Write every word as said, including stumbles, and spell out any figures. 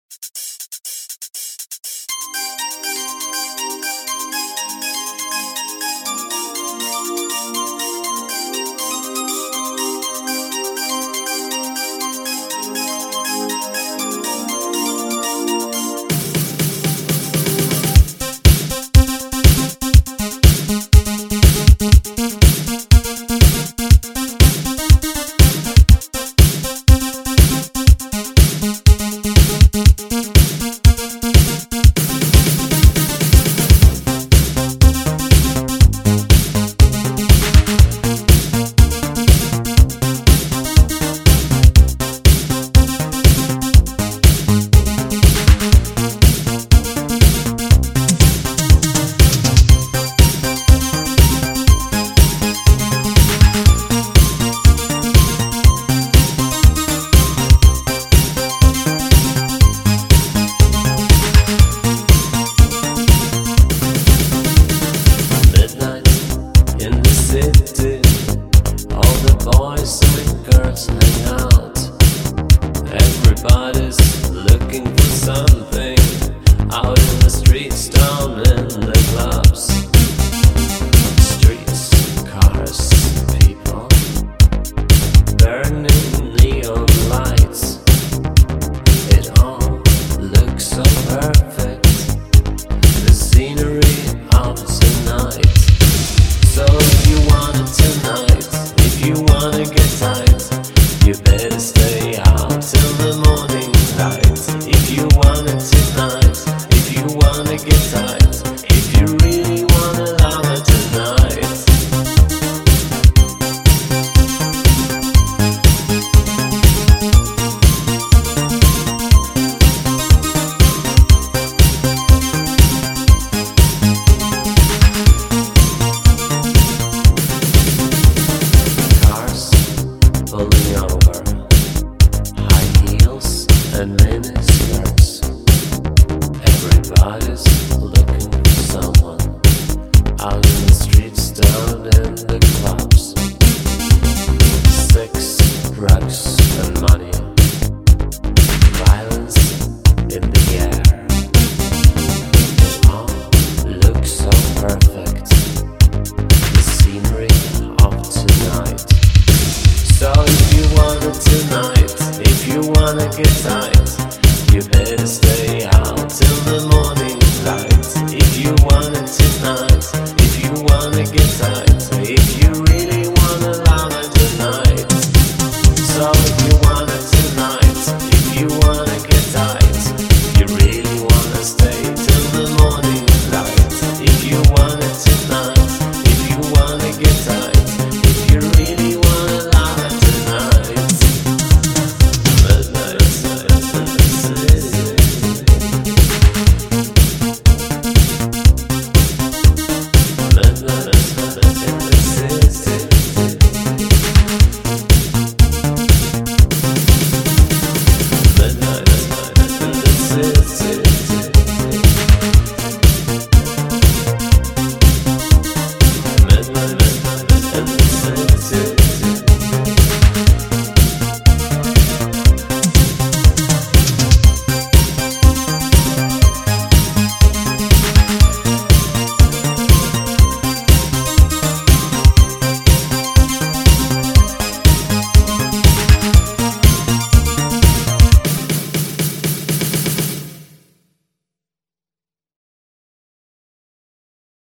Everybody's looking for something out in the streets, down in the clubs. Streets, cars, people, burning neon lights. It all looks so perfect, the scenery of tonight. So if you want it tonight, if you wanna get tight, you better stay out till the morning light. If you want it tonight, if you wanna get tight, if you really wanna love it tonight. Cars pulling over, high heels and mini skirts. Everybody's looking for someone out in the streets, down in the clubs. Sex, drugs and money, violence in the air. It all looks so perfect, the scenery of tonight. So if you want it tonight, if you wanna get tight, you better